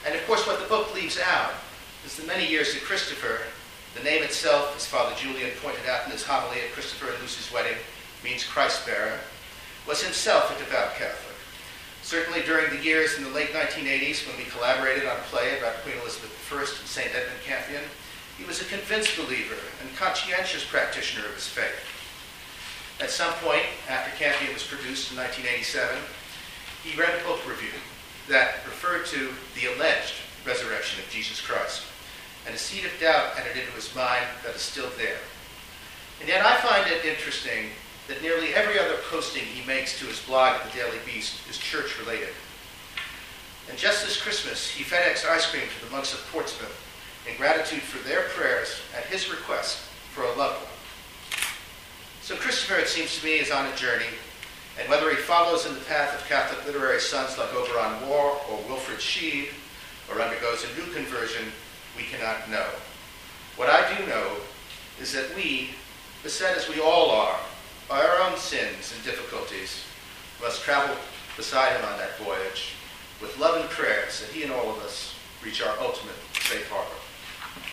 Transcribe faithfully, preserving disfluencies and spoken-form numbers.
And of course, what the book leaves out is the many years that Christopher, the name itself, as Father Julian pointed out in his homily at Christopher and Lucy's wedding, means Christ-bearer, was himself a devout Catholic. Certainly during the years in the late nineteen eighties when we collaborated on a play about Queen Elizabeth the First and Saint Edmund Campion, he was a convinced believer and conscientious practitioner of his faith. At some point, after Campion was produced in nineteen eighty-seven, he read a book review that referred to the alleged resurrection of Jesus Christ, and a seed of doubt entered into his mind that is still there. And yet I find it interesting that nearly every other posting he makes to his blog at the Daily Beast is church-related. And just this Christmas, he FedExed ice cream to the monks of Portsmouth in gratitude for their prayers at his request for a loved one. So Christopher, it seems to me, is on a journey, and whether he follows in the path of Catholic literary sons like Oberon Moore or Wilfrid Sheed, or undergoes a new conversion, we cannot know. What I do know is that we, beset as we all are by our own sins and difficulties, must travel beside him on that voyage with love and prayers that he and all of us reach our ultimate safe harbor.